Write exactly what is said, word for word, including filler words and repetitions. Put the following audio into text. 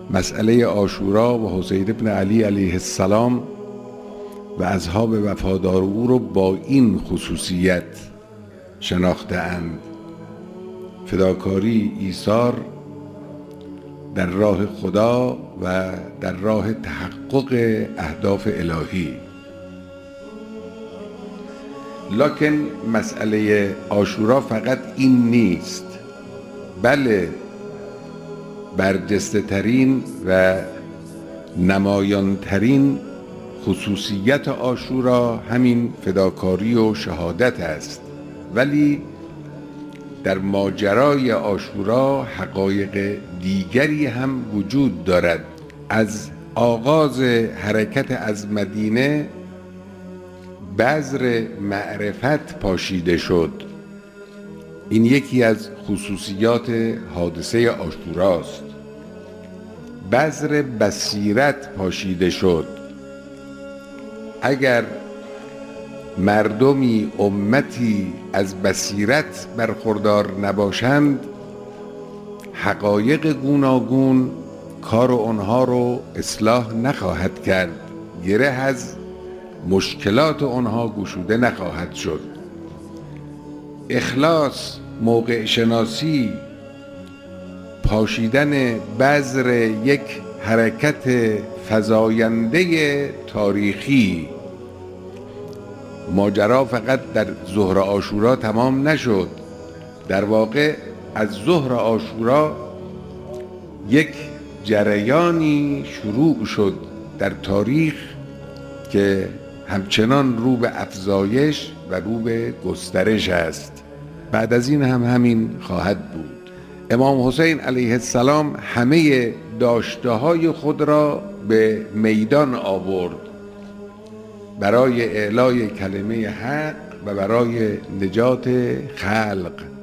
مسئله عاشورا و حسین ابن علی علیه السلام و اصحاب وفادار او رو با این خصوصیت شناخته‌اند: فداکاری، ایثار در راه خدا و در راه تحقق اهداف الهی. لکن مسئله عاشورا فقط این نیست، بله برجسته ترین و نمایان ترین خصوصیت عاشورا همین فداکاری و شهادت است، ولی در ماجرای عاشورا حقایق دیگری هم وجود دارد. از آغاز حرکت از مدینه بذر معرفت پاشیده شد. این یکی از خصوصیات حادثه عاشوراست. بذر بصیرت پاشیده شد. اگر مردمی، امتی از بصیرت برخوردار نباشند، حقایق گوناگون کار آنها رو اصلاح نخواهد کرد، گره از مشکلات آنها گشوده نخواهد شد. اخلاص، موقع شناسی، پاشیدن بذر یک حرکت فزاینده تاریخی. ماجرا فقط در ظهر عاشورا تمام نشد. در واقع از ظهر عاشورا یک جریانی شروع شد در تاریخ که همچنان رو به افزایش و رو به گسترش است. بعد از این هم همین خواهد بود. امام حسین علیه السلام همه داشته‌های خود را به میدان آورد برای اعلای کلمه حق و برای نجات خلق.